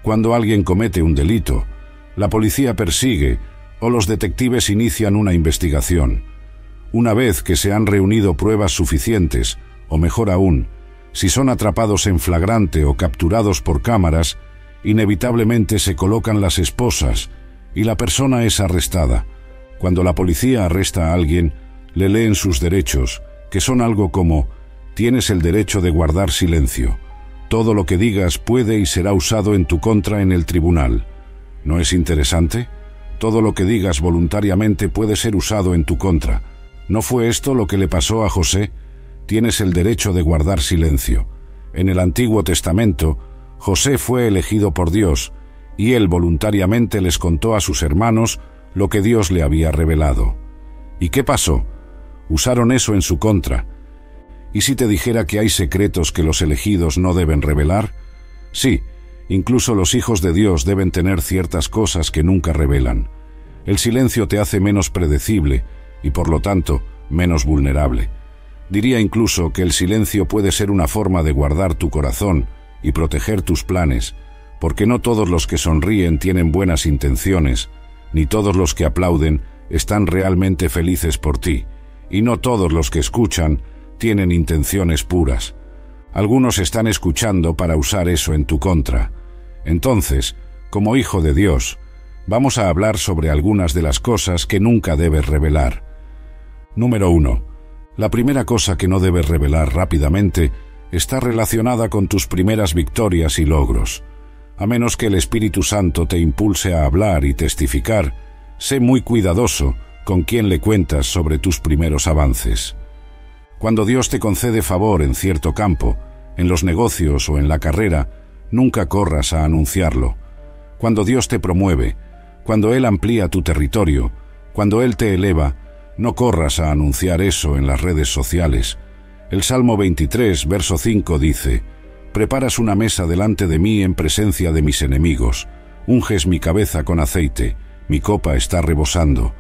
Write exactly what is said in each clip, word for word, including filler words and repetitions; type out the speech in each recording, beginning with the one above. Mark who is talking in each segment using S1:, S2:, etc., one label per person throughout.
S1: Cuando alguien comete un delito, la policía persigue o los detectives inician una investigación. Una vez que se han reunido pruebas suficientes, o mejor aún, si son atrapados en flagrante o capturados por cámaras, inevitablemente se colocan las esposas y la persona es arrestada. Cuando la policía arresta a alguien, le leen sus derechos, que son algo como: tienes el derecho de guardar silencio. Todo lo que digas puede y será usado en tu contra en el tribunal. ¿No es interesante? Todo lo que digas voluntariamente puede ser usado en tu contra. ¿No fue esto lo que le pasó a José? Tienes el derecho de guardar silencio. En el Antiguo Testamento, José fue elegido por Dios, y él voluntariamente les contó a sus hermanos lo que Dios le había revelado. ¿Y qué pasó? Usaron eso en su contra. ¿Y si te dijera que hay secretos que los elegidos no deben revelar? Sí, incluso los hijos de Dios deben tener ciertas cosas que nunca revelan. El silencio te hace menos predecible y, por lo tanto, menos vulnerable. Diría incluso que el silencio puede ser una forma de guardar tu corazón y proteger tus planes, porque no todos los que sonríen tienen buenas intenciones, ni todos los que aplauden están realmente felices por ti, y no todos los que escuchan tienen intenciones puras. Algunos están escuchando para usar eso en tu contra. Entonces, como hijo de Dios, vamos a hablar sobre algunas de las cosas que nunca debes revelar. Número uno. La primera cosa que no debes revelar rápidamente está relacionada con tus primeras victorias y logros. A menos que el Espíritu Santo te impulse a hablar y testificar, sé muy cuidadoso con quién le cuentas sobre tus primeros avances. Cuando Dios te concede favor en cierto campo, en los negocios o en la carrera, nunca corras a anunciarlo. Cuando Dios te promueve, cuando Él amplía tu territorio, cuando Él te eleva, no corras a anunciar eso en las redes sociales. El Salmo veintitrés, verso cinco dice: «Preparas una mesa delante de mí en presencia de mis enemigos. Unges mi cabeza con aceite, mi copa está rebosando».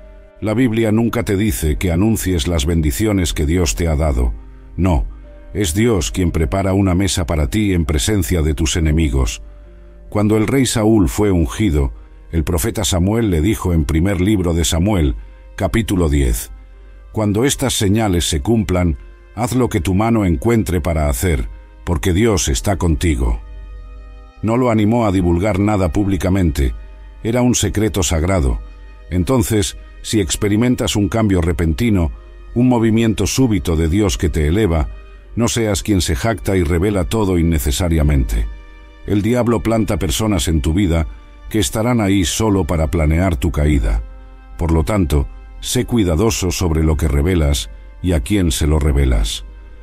S1: La Biblia nunca te dice que anuncies las bendiciones que Dios te ha dado. No, es Dios quien prepara una mesa para ti en presencia de tus enemigos. Cuando el rey Saúl fue ungido, el profeta Samuel le dijo en primer libro de Samuel, capítulo diez, «Cuando estas señales se cumplan, haz lo que tu mano encuentre para hacer, porque Dios está contigo». No lo animó a divulgar nada públicamente, era un secreto sagrado. Entonces, si experimentas un cambio repentino, un movimiento súbito de Dios que te eleva, no seas quien se jacta y revela todo innecesariamente. El diablo planta personas en tu vida que estarán ahí solo para planear tu caída. Por lo tanto, sé cuidadoso sobre lo que revelas y a quién se lo revelas.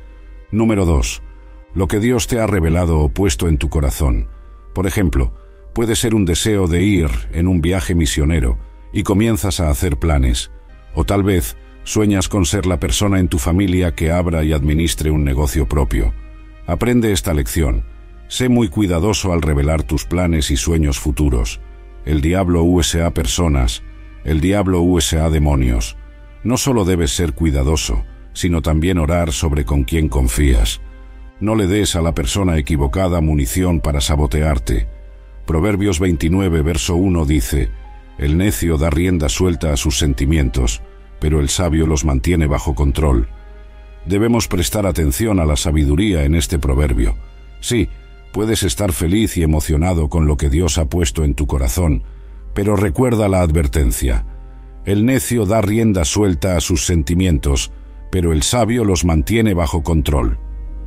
S1: Número dos. Lo que Dios te ha revelado o puesto en tu corazón. Por ejemplo, puede ser un deseo de ir en un viaje misionero y comienzas a hacer planes. O tal vez sueñas con ser la persona en tu familia que abra y administre un negocio propio. Aprende esta lección. Sé muy cuidadoso al revelar tus planes y sueños futuros. El diablo usa personas, el diablo usa demonios. No solo debes ser cuidadoso, sino también orar sobre con quién confías. No le des a la persona equivocada munición para sabotearte. Proverbios veintinueve, verso uno dice: «El necio da rienda suelta a sus sentimientos, pero el sabio los mantiene bajo control». Debemos prestar atención a la sabiduría en este proverbio. Sí, puedes estar feliz y emocionado con lo que Dios ha puesto en tu corazón, pero recuerda la advertencia. El necio da rienda suelta a sus sentimientos, pero el sabio los mantiene bajo control.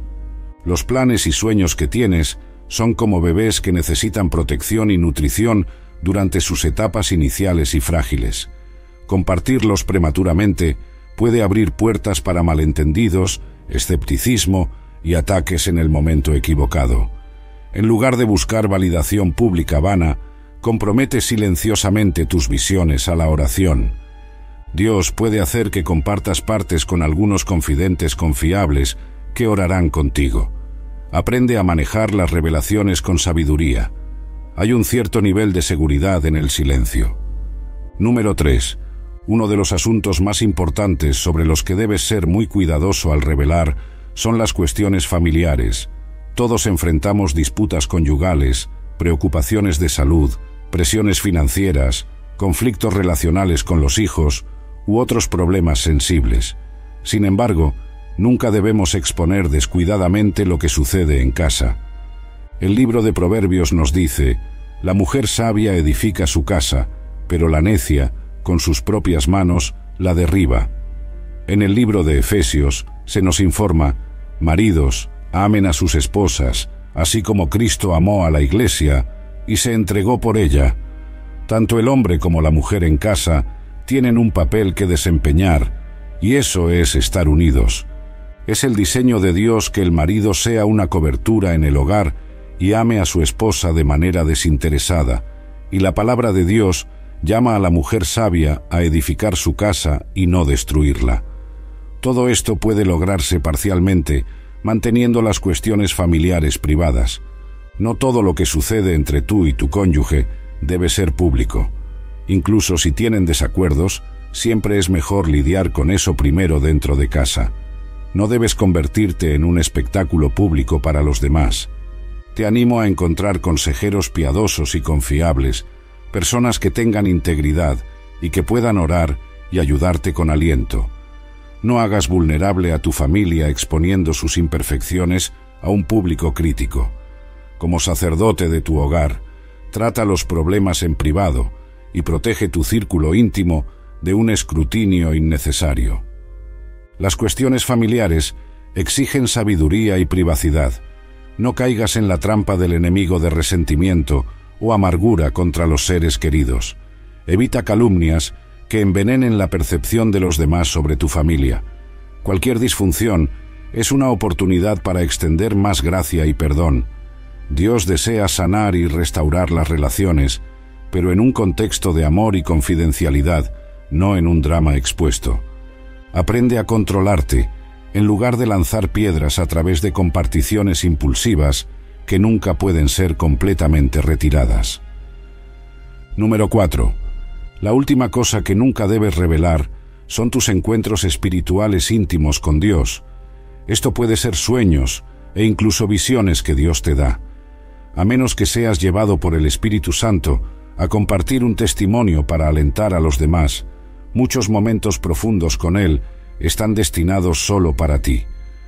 S1: Los planes y sueños que tienes son como bebés que necesitan protección y nutrición durante sus etapas iniciales y frágiles. Compartirlos prematuramente puede abrir puertas para malentendidos, escepticismo y ataques en el momento equivocado. En lugar de buscar validación pública vana, compromete silenciosamente tus visiones a la oración. Dios puede hacer que compartas partes con algunos confidentes confiables que orarán contigo. Aprende a manejar las revelaciones con sabiduría. Hay un cierto nivel de seguridad en el silencio. Número tres. Uno de los asuntos más importantes sobre los que debes ser muy cuidadoso al revelar son las cuestiones familiares. Todos enfrentamos disputas conyugales, preocupaciones de salud, presiones financieras, conflictos relacionales con los hijos u otros problemas sensibles. Sin embargo, nunca debemos exponer descuidadamente lo que sucede en casa. El libro de Proverbios nos dice: la mujer sabia edifica su casa, pero la necia, con sus propias manos, la derriba. En el libro de Efesios se nos informa: maridos, amen a sus esposas, así como Cristo amó a la Iglesia y se entregó por ella. Tanto el hombre como la mujer en casa tienen un papel que desempeñar, y eso es estar unidos. Es el diseño de Dios que el marido sea una cobertura en el hogar y ame a su esposa de manera desinteresada, y la palabra de Dios llama a la mujer sabia a edificar su casa y no destruirla. Todo esto puede lograrse parcialmente, manteniendo las cuestiones familiares privadas. No todo lo que sucede entre tú y tu cónyuge debe ser público. Incluso si tienen desacuerdos, siempre es mejor lidiar con eso primero dentro de casa. No debes convertirte en un espectáculo público para los demás. Te animo a encontrar consejeros piadosos y confiables, personas que tengan integridad y que puedan orar y ayudarte con aliento. No hagas vulnerable a tu familia exponiendo sus imperfecciones a un público crítico. Como sacerdote de tu hogar, trata los problemas en privado y protege tu círculo íntimo de un escrutinio innecesario. Las cuestiones familiares exigen sabiduría y privacidad. No caigas en la trampa del enemigo de resentimiento o amargura contra los seres queridos. Evita calumnias que envenenen la percepción de los demás sobre tu familia. Cualquier disfunción es una oportunidad para extender más gracia y perdón. Dios desea sanar y restaurar las relaciones, pero en un contexto de amor y confidencialidad, no en un drama expuesto. Aprende a controlarte, en lugar de lanzar piedras a través de comparticiones impulsivas que nunca pueden ser completamente retiradas. Número cuatro. La última cosa que nunca debes revelar son tus encuentros espirituales íntimos con Dios. Esto puede ser sueños e incluso visiones que Dios te da. A menos que seas llevado por el Espíritu Santo a compartir un testimonio para alentar a los demás, muchos momentos profundos con Él están destinados solo para ti.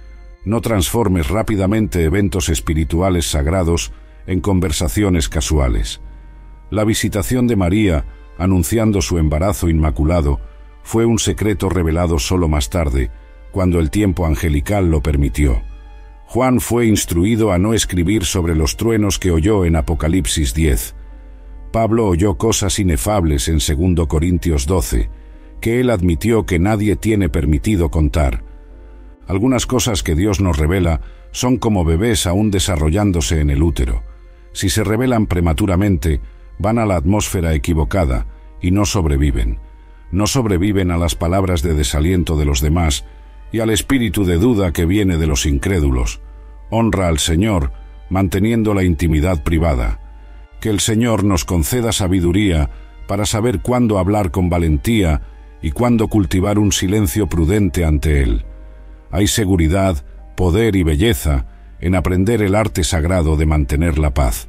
S1: No transformes rápidamente eventos espirituales sagrados en conversaciones casuales. La visitación de María, anunciando su embarazo inmaculado, fue un secreto revelado solo más tarde, cuando el tiempo angelical lo permitió. Juan fue instruido a no escribir sobre los truenos que oyó en Apocalipsis diez. Pablo oyó cosas inefables en segundo Corintios doce, que él admitió que nadie tiene permitido contar. Algunas cosas que Dios nos revela son como bebés aún desarrollándose en el útero. Si se revelan prematuramente, van a la atmósfera equivocada y no sobreviven. No sobreviven a las palabras de desaliento de los demás y al espíritu de duda que viene de los incrédulos. Honra al Señor, manteniendo la intimidad privada. Que el Señor nos conceda sabiduría para saber cuándo hablar con valentía y cuándo cultivar un silencio prudente ante Él. Hay seguridad, poder y belleza en aprender el arte sagrado de mantener la paz.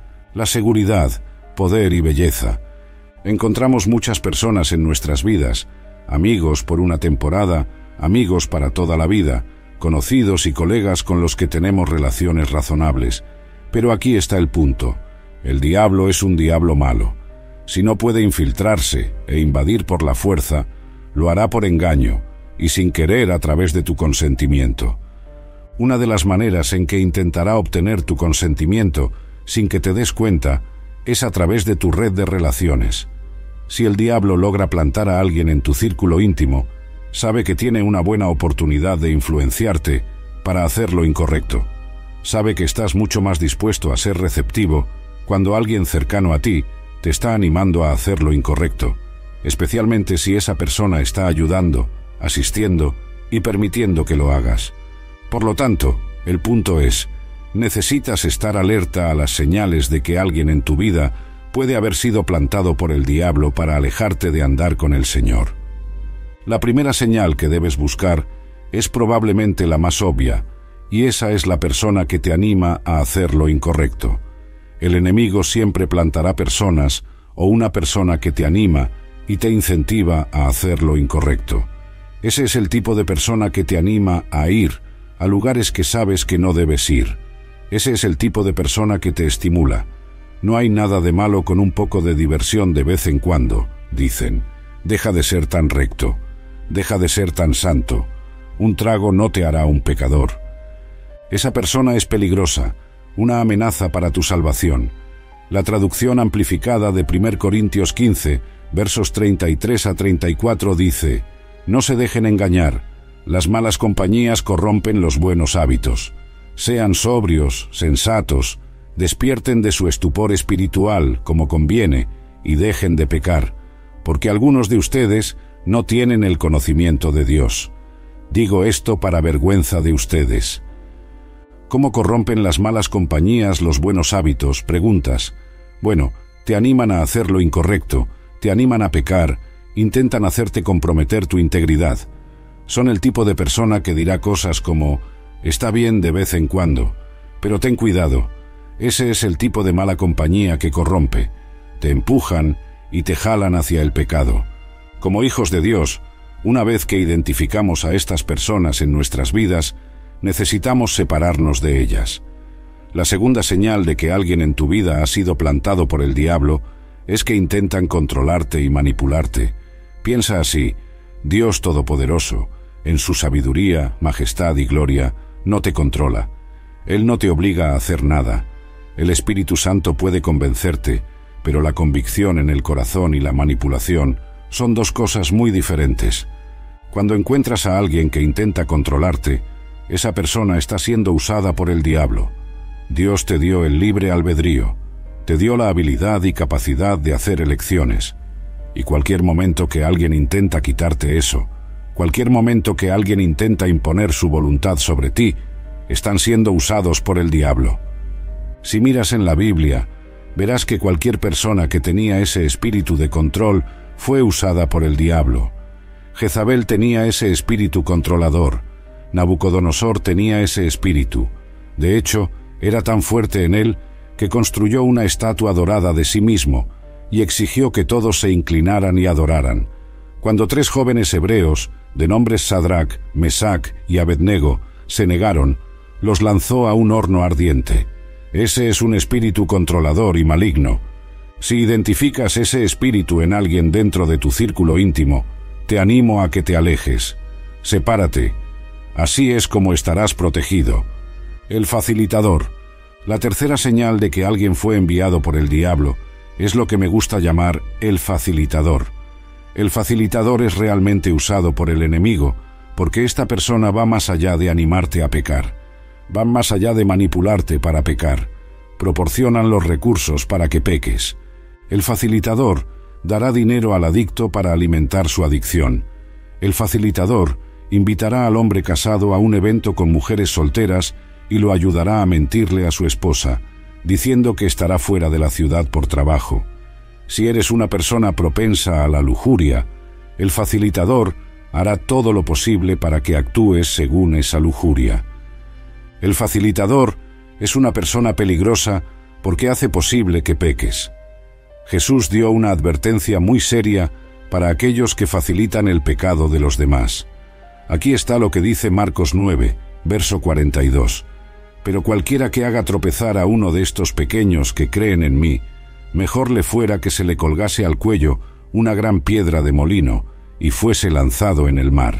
S1: La seguridad, poder y belleza. Encontramos muchas personas en nuestras vidas, amigos por una temporada, amigos para toda la vida, conocidos y colegas con los que tenemos relaciones razonables. Pero aquí está el punto. El diablo es un diablo malo. Si no puede infiltrarse e invadir por la fuerza, lo hará por engaño y sin querer a través de tu consentimiento. Una de las maneras en que intentará obtener tu consentimiento sin que te des cuenta es a través de tu red de relaciones. Si el diablo logra plantar a alguien en tu círculo íntimo, sabe que tiene una buena oportunidad de influenciarte para hacer lo incorrecto. Sabe que estás mucho más dispuesto a ser receptivo cuando alguien cercano a ti te está animando a hacer lo incorrecto, especialmente si esa persona está ayudando, asistiendo y permitiendo que lo hagas. Por lo tanto, el punto es, necesitas estar alerta a las señales de que alguien en tu vida puede haber sido plantado por el diablo para alejarte de andar con el Señor. La primera señal que debes buscar es probablemente la más obvia, y esa es la persona que te anima a hacer lo incorrecto. El enemigo siempre plantará personas o una persona que te anima y te incentiva a hacer lo incorrecto. Ese es el tipo de persona que te anima a ir a lugares que sabes que no debes ir. Ese es el tipo de persona que te estimula. No hay nada de malo con un poco de diversión de vez en cuando, dicen. Deja de ser tan recto. Deja de ser tan santo. Un trago no te hará un pecador. Esa persona es peligrosa, una amenaza para tu salvación. La traducción amplificada de primera Corintios quince, versos treinta y tres a treinta y cuatro dice: no se dejen engañar, las malas compañías corrompen los buenos hábitos. Sean sobrios, sensatos, despierten de su estupor espiritual, como conviene, y dejen de pecar, porque algunos de ustedes no tienen el conocimiento de Dios. Digo esto para vergüenza de ustedes. ¿Cómo corrompen las malas compañías los buenos hábitos? Preguntas. Bueno, te animan a hacer lo incorrecto, te animan a pecar, intentan hacerte comprometer tu integridad. Son el tipo de persona que dirá cosas como: está bien de vez en cuando, pero ten cuidado. Ese es el tipo de mala compañía que corrompe. Te empujan y te jalan hacia el pecado. Como hijos de Dios, una vez que identificamos a estas personas en nuestras vidas, necesitamos separarnos de ellas. La segunda señal de que alguien en tu vida ha sido plantado por el diablo es que intentan controlarte y manipularte. Piensa así: Dios Todopoderoso, en su sabiduría, majestad y gloria, no te controla. Él no te obliga a hacer nada. El Espíritu Santo puede convencerte, pero la convicción en el corazón y la manipulación son dos cosas muy diferentes. Cuando encuentras a alguien que intenta controlarte, esa persona está siendo usada por el diablo. Dios te dio el libre albedrío, te dio la habilidad y capacidad de hacer elecciones. Y cualquier momento que alguien intenta quitarte eso, cualquier momento que alguien intenta imponer su voluntad sobre ti, están siendo usados por el diablo. Si miras en la Biblia, verás que cualquier persona que tenía ese espíritu de control fue usada por el diablo. Jezabel tenía ese espíritu controlador. Nabucodonosor tenía ese espíritu. De hecho, era tan fuerte en él que construyó una estatua dorada de sí mismo y exigió que todos se inclinaran y adoraran. Cuando tres jóvenes hebreos, de nombres Sadrac, Mesac y Abednego, se negaron, los lanzó a un horno ardiente. Ese es un espíritu controlador y maligno. Si identificas ese espíritu en alguien dentro de tu círculo íntimo, te animo a que te alejes. Sepárate. Así es como estarás protegido. El facilitador. La tercera señal de que alguien fue enviado por el diablo es lo que me gusta llamar el facilitador. El facilitador es realmente usado por el enemigo, porque esta persona va más allá de animarte a pecar. Van más allá de manipularte para pecar. Proporcionan los recursos para que peques. El facilitador dará dinero al adicto para alimentar su adicción. El facilitador invitará al hombre casado a un evento con mujeres solteras y lo ayudará a mentirle a su esposa, diciendo que estará fuera de la ciudad por trabajo. Si eres una persona propensa a la lujuria, el facilitador hará todo lo posible para que actúes según esa lujuria. El facilitador es una persona peligrosa porque hace posible que peques. Jesús dio una advertencia muy seria para aquellos que facilitan el pecado de los demás. Aquí está lo que dice Marcos nueve, verso cuarenta y dos. Pero cualquiera que haga tropezar a uno de estos pequeños que creen en mí, mejor le fuera que se le colgase al cuello una gran piedra de molino y fuese lanzado en el mar.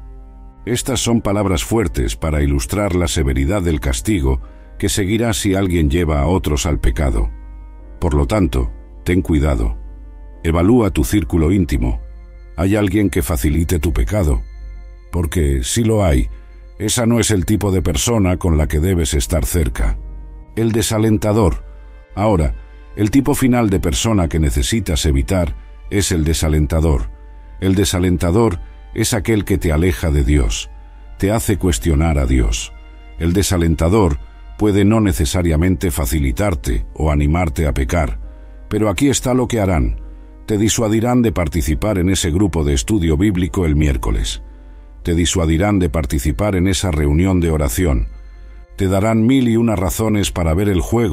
S1: Estas son palabras fuertes para ilustrar la severidad del castigo que seguirá si alguien lleva a otros al pecado. Por lo tanto, ten cuidado. Evalúa tu círculo íntimo. ¿Hay alguien que facilite tu pecado? Porque, si lo hay, esa no es el tipo de persona con la que debes estar cerca. El desalentador. Ahora, el tipo final de persona que necesitas evitar es el desalentador. El desalentador es aquel que te aleja de Dios, te hace cuestionar a Dios. El desalentador puede no necesariamente facilitarte o animarte a pecar, pero aquí está lo que harán. Te disuadirán de participar en ese grupo de estudio bíblico el miércoles. Te disuadirán de participar en esa reunión de oración. Te darán mil y una razones para ver el juego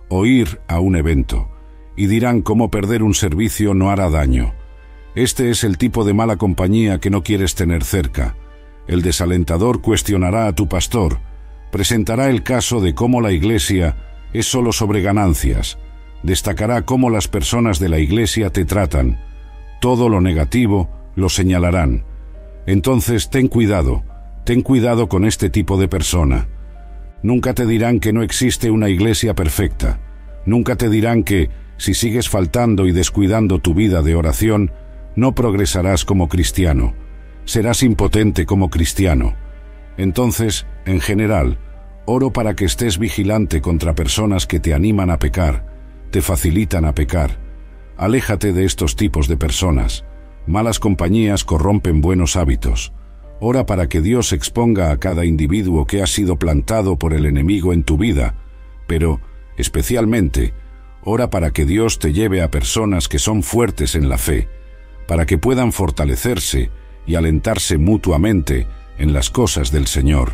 S1: o ir a un evento, y dirán cómo perder un servicio no hará daño. Este es el tipo de mala compañía que no quieres tener cerca. El desalentador cuestionará a tu pastor, presentará el caso de cómo la Iglesia es solo sobre ganancias, destacará cómo las personas de la Iglesia te tratan, todo lo negativo lo señalarán. Entonces ten cuidado, ten cuidado con este tipo de persona. Nunca te dirán que no existe una iglesia perfecta. Nunca te dirán que, si sigues faltando y descuidando tu vida de oración, no progresarás como cristiano. Serás impotente como cristiano. Entonces, en general, oro para que estés vigilante contra personas que te animan a pecar, te facilitan a pecar. Aléjate de estos tipos de personas. Malas compañías corrompen buenos hábitos. Ora para que Dios exponga a cada individuo que ha sido plantado por el enemigo en tu vida, pero, especialmente, ora para que Dios te lleve a personas que son fuertes en la fe, para que puedan fortalecerse y alentarse mutuamente en las cosas del Señor.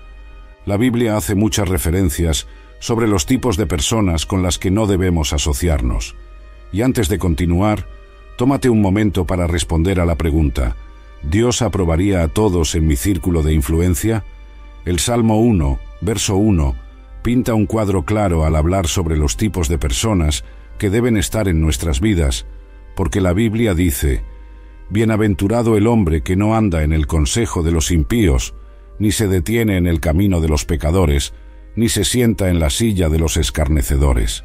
S1: La Biblia hace muchas referencias sobre los tipos de personas con las que no debemos asociarnos. Y antes de continuar, tómate un momento para responder a la pregunta: ¿Dios aprobaría a todos en mi círculo de influencia? El Salmo uno, verso uno, pinta un cuadro claro al hablar sobre los tipos de personas que deben estar en nuestras vidas, porque la Biblia dice: «Bienaventurado el hombre que no anda en el consejo de los impíos, ni se detiene en el camino de los pecadores, ni se sienta en la silla de los escarnecedores».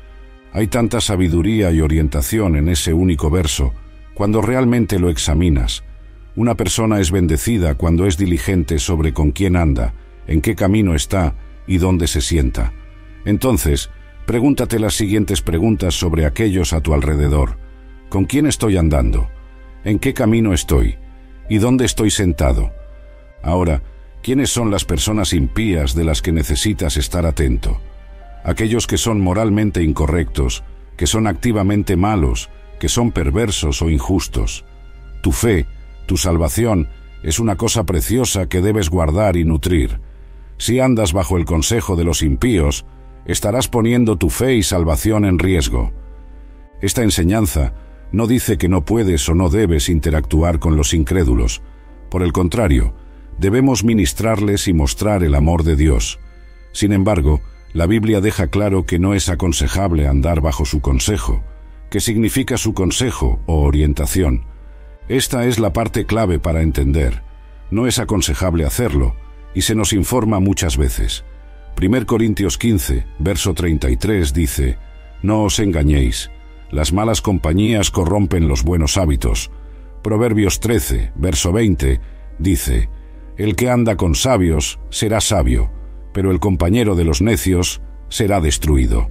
S1: Hay tanta sabiduría y orientación en ese único verso, cuando realmente lo examinas. Una persona es bendecida cuando es diligente sobre con quién anda, en qué camino está y dónde se sienta. Entonces, pregúntate las siguientes preguntas sobre aquellos a tu alrededor. ¿Con quién estoy andando? ¿En qué camino estoy? ¿Y dónde estoy sentado? Ahora, ¿quiénes son las personas impías de las que necesitas estar atento? Aquellos que son moralmente incorrectos, que son activamente malos, que son perversos o injustos. Tu fe, tu salvación, es una cosa preciosa que debes guardar y nutrir. Si andas bajo el consejo de los impíos, estarás poniendo tu fe y salvación en riesgo. Esta enseñanza no dice que no puedes o no debes interactuar con los incrédulos. Por el contrario, debemos ministrarles y mostrar el amor de Dios. Sin embargo, la Biblia deja claro que no es aconsejable andar bajo su consejo. ¿Qué significa su consejo o orientación? Esta es la parte clave para entender. No es aconsejable hacerlo, y se nos informa muchas veces. Primera Corintios quince, verso treinta y tres dice: «No os engañéis, las malas compañías corrompen los buenos hábitos». Proverbios trece, verso veinte dice: «El que anda con sabios será sabio, pero el compañero de los necios será destruido».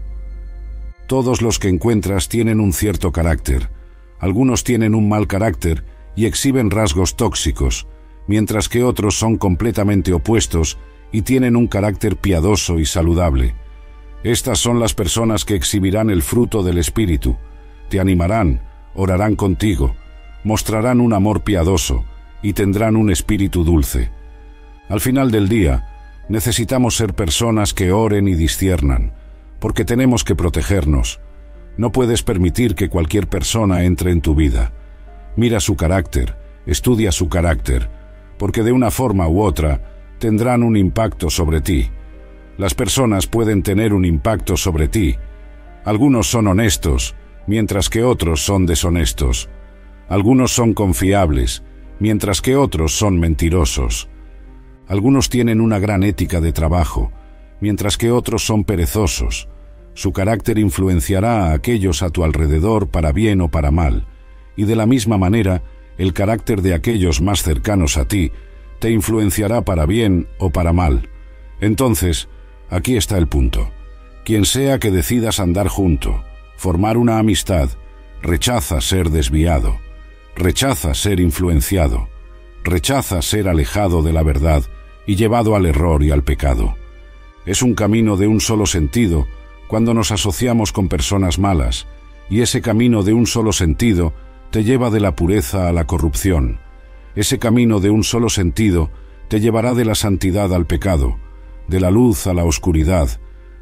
S1: Todos los que encuentras tienen un cierto carácter. Algunos tienen un mal carácter y exhiben rasgos tóxicos, mientras que otros son completamente opuestos y tienen un carácter piadoso y saludable. Estas son las personas que exhibirán el fruto del Espíritu. Te animarán, orarán contigo, mostrarán un amor piadoso y tendrán un espíritu dulce. Al final del día, necesitamos ser personas que oren y disciernan, porque tenemos que protegernos. No puedes permitir que cualquier persona entre en tu vida. Mira su carácter, estudia su carácter, porque de una forma u otra tendrán un impacto sobre ti. Las personas pueden tener un impacto sobre ti. Algunos son honestos, mientras que otros son deshonestos. Algunos son confiables, mientras que otros son mentirosos. Algunos tienen una gran ética de trabajo, mientras que otros son perezosos. Su carácter influenciará a aquellos a tu alrededor para bien o para mal, y de la misma manera, el carácter de aquellos más cercanos a ti te influenciará para bien o para mal. Entonces, aquí está el punto. Quien sea que decidas andar junto, formar una amistad, rechaza ser desviado, rechaza ser influenciado, rechaza ser alejado de la verdad y llevado al error y al pecado. Es un camino de un solo sentido cuando nos asociamos con personas malas, y ese camino de un solo sentido te lleva de la pureza a la corrupción. Ese camino de un solo sentido te llevará de la santidad al pecado, de la luz a la oscuridad,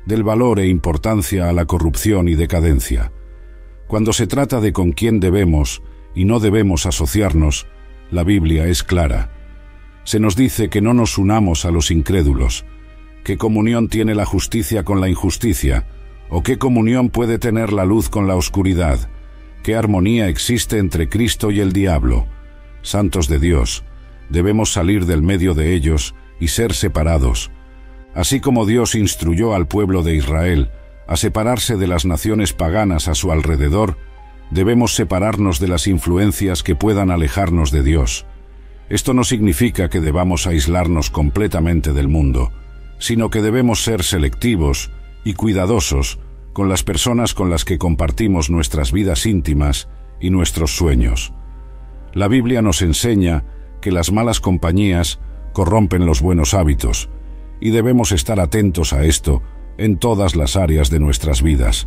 S1: del valor e importancia a la corrupción y decadencia. Cuando se trata de con quién debemos y no debemos asociarnos, la Biblia es clara. Se nos dice que no nos unamos a los incrédulos. ¿Qué comunión tiene la justicia con la injusticia? ¿O qué comunión puede tener la luz con la oscuridad? ¿Qué armonía existe entre Cristo y el diablo? Santos de Dios, debemos salir del medio de ellos y ser separados. Así como Dios instruyó al pueblo de Israel a separarse de las naciones paganas a su alrededor, debemos separarnos de las influencias que puedan alejarnos de Dios. Esto no significa que debamos aislarnos completamente del mundo, sino que debemos ser selectivos y cuidadosos con las personas con las que compartimos nuestras vidas íntimas y nuestros sueños. La Biblia nos enseña que las malas compañías corrompen los buenos hábitos, y debemos estar atentos a esto en todas las áreas de nuestras vidas.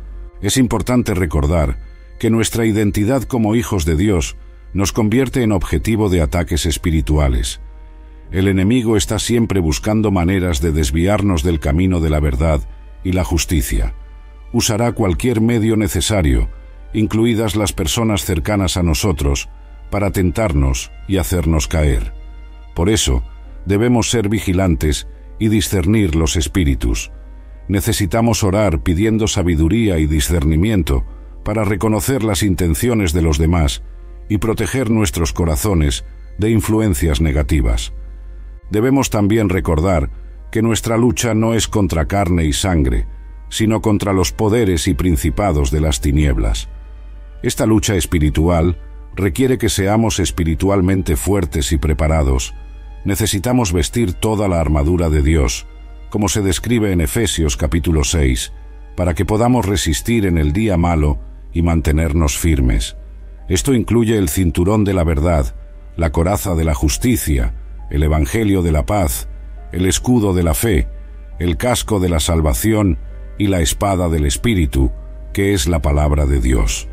S1: Es importante recordar que nuestra identidad como hijos de Dios nos convierte en objetivo de ataques espirituales. El enemigo está siempre buscando maneras de desviarnos del camino de la verdad y la justicia. Usará cualquier medio necesario, incluidas las personas cercanas a nosotros, para tentarnos y hacernos caer. Por eso, debemos ser vigilantes y discernir los espíritus. Necesitamos orar pidiendo sabiduría y discernimiento para reconocer las intenciones de los demás y proteger nuestros corazones de influencias negativas. Debemos también recordar que nuestra lucha no es contra carne y sangre, sino contra los poderes y principados de las tinieblas. Esta lucha espiritual requiere que seamos espiritualmente fuertes y preparados. Necesitamos vestir toda la armadura de Dios, como se describe en Efesios capítulo seis, para que podamos resistir en el día malo y mantenernos firmes. Esto incluye el cinturón de la verdad, la coraza de la justicia, el evangelio de la paz, el escudo de la fe, el casco de la salvación y la espada del Espíritu, que es la palabra de Dios.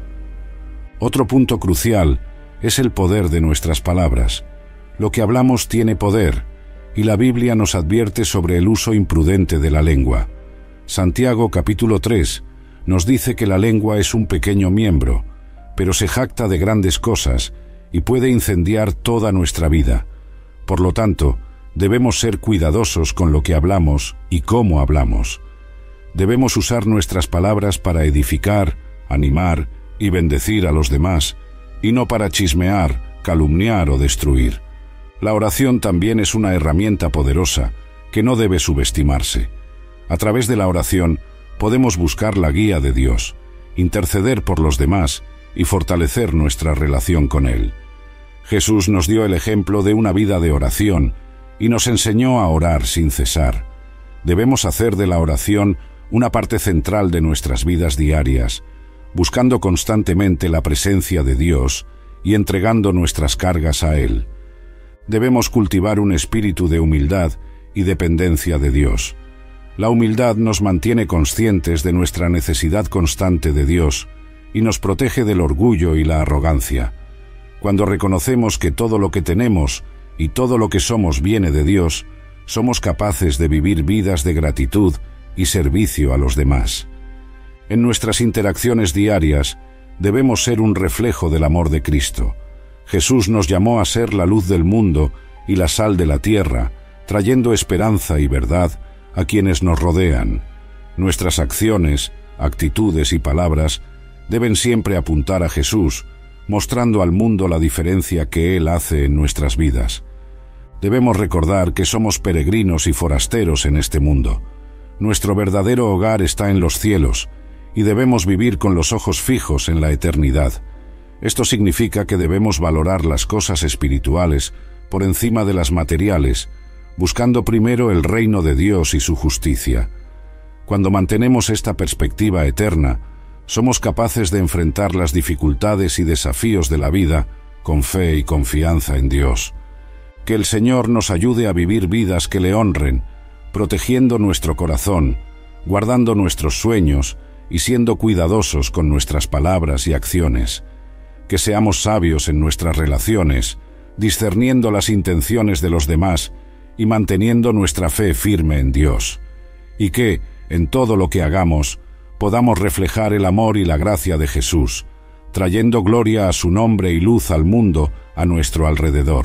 S1: Otro punto crucial es el poder de nuestras palabras. Lo que hablamos tiene poder, y la Biblia nos advierte sobre el uso imprudente de la lengua. Santiago capítulo tres nos dice que la lengua es un pequeño miembro, pero se jacta de grandes cosas y puede incendiar toda nuestra vida. Por lo tanto, debemos ser cuidadosos con lo que hablamos y cómo hablamos. Debemos usar nuestras palabras para edificar, animar y bendecir a los demás, y no para chismear, calumniar o destruir. La oración también es una herramienta poderosa que no debe subestimarse. A través de la oración podemos buscar la guía de Dios, interceder por los demás y fortalecer nuestra relación con Él. Jesús nos dio el ejemplo de una vida de oración y nos enseñó a orar sin cesar. Debemos hacer de la oración una parte central de nuestras vidas diarias, buscando constantemente la presencia de Dios y entregando nuestras cargas a Él. Debemos cultivar un espíritu de humildad y dependencia de Dios. La humildad nos mantiene conscientes de nuestra necesidad constante de Dios y nos protege del orgullo y la arrogancia. Cuando reconocemos que todo lo que tenemos y todo lo que somos viene de Dios, somos capaces de vivir vidas de gratitud y servicio a los demás. En nuestras interacciones diarias, debemos ser un reflejo del amor de Cristo. Jesús nos llamó a ser la luz del mundo y la sal de la tierra, trayendo esperanza y verdad a quienes nos rodean. Nuestras acciones, actitudes y palabras deben siempre apuntar a Jesús, mostrando al mundo la diferencia que Él hace en nuestras vidas. Debemos recordar que somos peregrinos y forasteros en este mundo. Nuestro verdadero hogar está en los cielos, y debemos vivir con los ojos fijos en la eternidad. Esto significa que debemos valorar las cosas espirituales por encima de las materiales, buscando primero el reino de Dios y su justicia. Cuando mantenemos esta perspectiva eterna, somos capaces de enfrentar las dificultades y desafíos de la vida con fe y confianza en Dios. Que el Señor nos ayude a vivir vidas que le honren, protegiendo nuestro corazón, guardando nuestros sueños y siendo cuidadosos con nuestras palabras y acciones. Que seamos sabios en nuestras relaciones, discerniendo las intenciones de los demás y manteniendo nuestra fe firme en Dios. Y que, en todo lo que hagamos, podamos reflejar el amor y la gracia de Jesús, trayendo gloria a su nombre y luz al mundo a nuestro alrededor.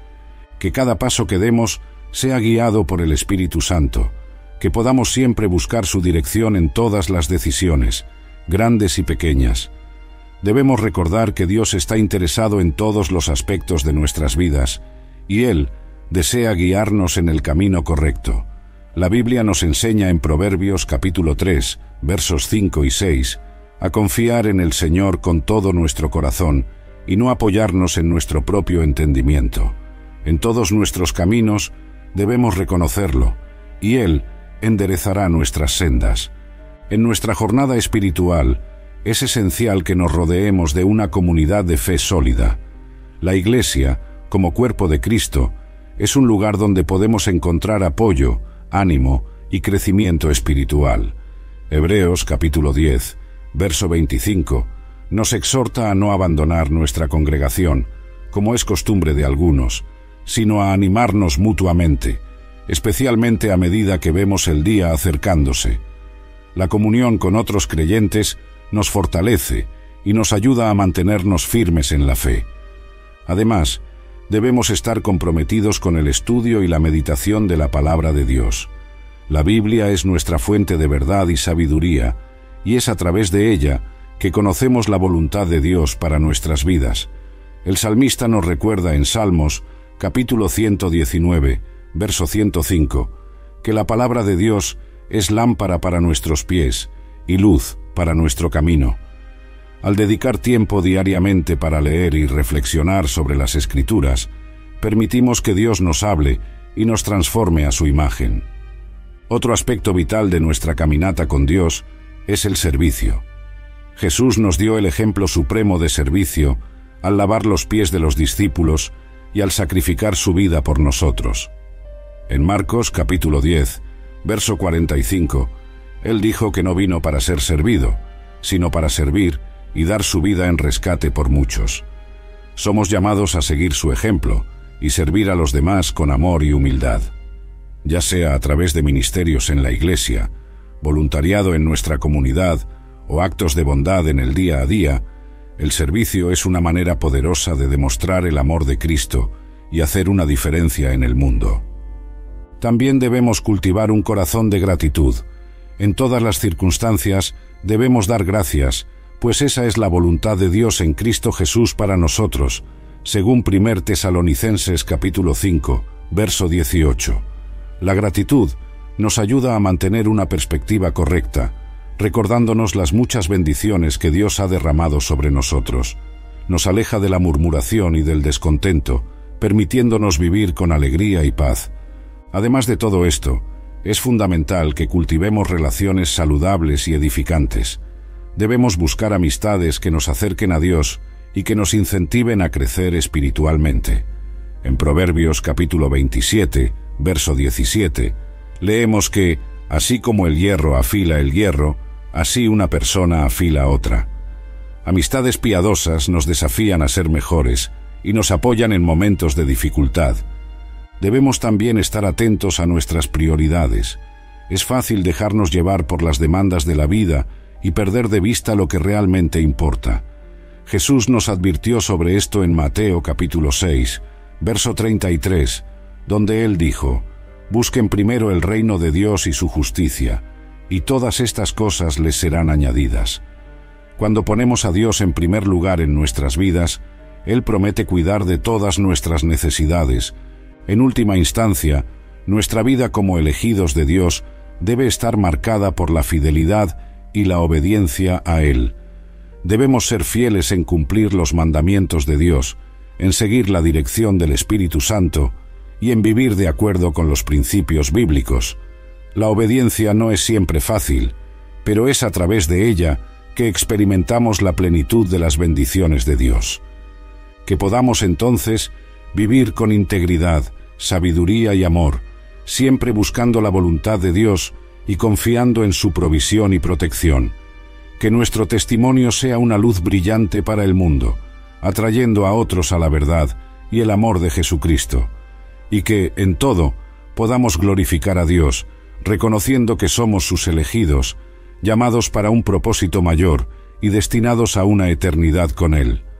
S1: Que cada paso que demos sea guiado por el Espíritu Santo, que podamos siempre buscar su dirección en todas las decisiones, grandes y pequeñas. Debemos recordar que Dios está interesado en todos los aspectos de nuestras vidas, y Él desea guiarnos en el camino correcto. La Biblia nos enseña en Proverbios capítulo tres, versos cinco y seis, a confiar en el Señor con todo nuestro corazón y no apoyarnos en nuestro propio entendimiento. En todos nuestros caminos debemos reconocerlo, y Él enderezará nuestras sendas. En nuestra jornada espiritual es esencial que nos rodeemos de una comunidad de fe sólida. La Iglesia, como cuerpo de Cristo, es un lugar donde podemos encontrar apoyo, ánimo y crecimiento espiritual. Hebreos capítulo diez, verso veinticinco, nos exhorta a no abandonar nuestra congregación, como es costumbre de algunos, sino a animarnos mutuamente, especialmente a medida que vemos el día acercándose. La comunión con otros creyentes nos fortalece y nos ayuda a mantenernos firmes en la fe. Además, debemos estar comprometidos con el estudio y la meditación de la palabra de Dios. La Biblia es nuestra fuente de verdad y sabiduría, y es a través de ella que conocemos la voluntad de Dios para nuestras vidas. El salmista nos recuerda en Salmos, capítulo ciento diecinueve, verso ciento cinco, que la palabra de Dios es lámpara para nuestros pies y luz para nuestro camino. Al dedicar tiempo diariamente para leer y reflexionar sobre las Escrituras, permitimos que Dios nos hable y nos transforme a su imagen. Otro aspecto vital de nuestra caminata con Dios es el servicio. Jesús nos dio el ejemplo supremo de servicio al lavar los pies de los discípulos y al sacrificar su vida por nosotros. En Marcos capítulo diez, verso cuarenta y cinco, Él dijo que no vino para ser servido, sino para servir y dar su vida en rescate por muchos. Somos llamados a seguir su ejemplo y servir a los demás con amor y humildad. Ya sea a través de ministerios en la Iglesia, voluntariado en nuestra comunidad o actos de bondad en el día a día, el servicio es una manera poderosa de demostrar el amor de Cristo y hacer una diferencia en el mundo. También debemos cultivar un corazón de gratitud. En todas las circunstancias debemos dar gracias, pues esa es la voluntad de Dios en Cristo Jesús para nosotros, según primer Tesalonicenses capítulo cinco, verso dieciocho. La gratitud nos ayuda a mantener una perspectiva correcta, recordándonos las muchas bendiciones que Dios ha derramado sobre nosotros. Nos aleja de la murmuración y del descontento, permitiéndonos vivir con alegría y paz. Además de todo esto, es fundamental que cultivemos relaciones saludables y edificantes. Debemos buscar amistades que nos acerquen a Dios y que nos incentiven a crecer espiritualmente. En Proverbios capítulo veintisiete, verso diecisiete, leemos que, así como el hierro afila el hierro, así una persona afila a otra. Amistades piadosas nos desafían a ser mejores y nos apoyan en momentos de dificultad. Debemos también estar atentos a nuestras prioridades. Es fácil dejarnos llevar por las demandas de la vida y perder de vista lo que realmente importa. Jesús nos advirtió sobre esto en Mateo capítulo seis, verso treinta y tres, donde Él dijo: «Busquen primero el reino de Dios y su justicia, y todas estas cosas les serán añadidas». Cuando ponemos a Dios en primer lugar en nuestras vidas, Él promete cuidar de todas nuestras necesidades. En última instancia, nuestra vida como elegidos de Dios debe estar marcada por la fidelidad y la obediencia a Él. Debemos ser fieles en cumplir los mandamientos de Dios, en seguir la dirección del Espíritu Santo y en vivir de acuerdo con los principios bíblicos. La obediencia no es siempre fácil, pero es a través de ella que experimentamos la plenitud de las bendiciones de Dios. Que podamos entonces vivir con integridad, sabiduría y amor, siempre buscando la voluntad de Dios y confiando en su provisión y protección. Que nuestro testimonio sea una luz brillante para el mundo, atrayendo a otros a la verdad y el amor de Jesucristo. Y que, en todo, podamos glorificar a Dios, reconociendo que somos sus elegidos, llamados para un propósito mayor y destinados a una eternidad con Él.